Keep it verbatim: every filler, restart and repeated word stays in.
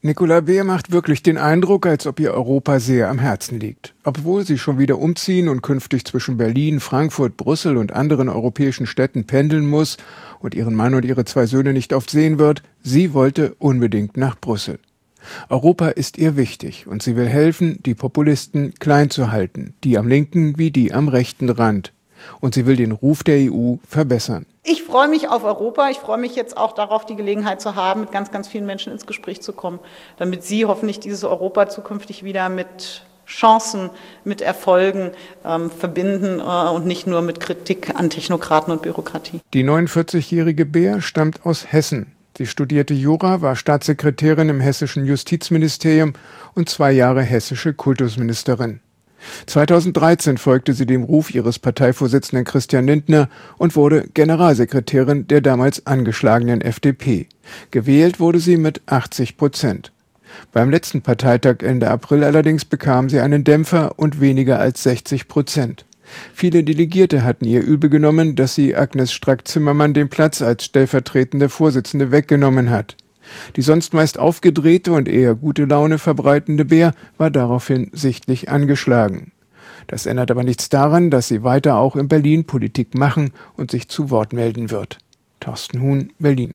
Nicola Beer macht wirklich den Eindruck, als ob ihr Europa sehr am Herzen liegt. Obwohl sie schon wieder umziehen und künftig zwischen Berlin, Frankfurt, Brüssel und anderen europäischen Städten pendeln muss und ihren Mann und ihre zwei Söhne nicht oft sehen wird, sie wollte unbedingt nach Brüssel. Europa ist ihr wichtig und sie will helfen, die Populisten klein zu halten, die am linken wie die am rechten Rand. Und sie will den Ruf der E U verbessern. Ich freue mich auf Europa. Ich freue mich jetzt auch darauf, die Gelegenheit zu haben, mit ganz, ganz vielen Menschen ins Gespräch zu kommen, damit sie hoffentlich dieses Europa zukünftig wieder mit Chancen, mit Erfolgen ähm, verbinden äh, und nicht nur mit Kritik an Technokraten und Bürokratie. Die neunundvierzigjährige Beer stammt aus Hessen. Sie studierte Jura, war Staatssekretärin im hessischen Justizministerium und zwei Jahre hessische Kultusministerin. zweitausenddreizehn folgte sie dem Ruf ihres Parteivorsitzenden Christian Lindner und wurde Generalsekretärin der damals angeschlagenen F D P. Gewählt wurde sie mit achtzig Prozent. Beim letzten Parteitag Ende April allerdings bekam sie einen Dämpfer und weniger als sechzig Prozent. Viele Delegierte hatten ihr übel genommen, dass sie Agnes Strack-Zimmermann den Platz als stellvertretende Vorsitzende weggenommen hat. Die sonst meist aufgedrehte und eher gute Laune verbreitende Beer war daraufhin sichtlich angeschlagen. Das ändert aber nichts daran, dass sie weiter auch in Berlin Politik machen und sich zu Wort melden wird. Thorsten Huhn, Berlin.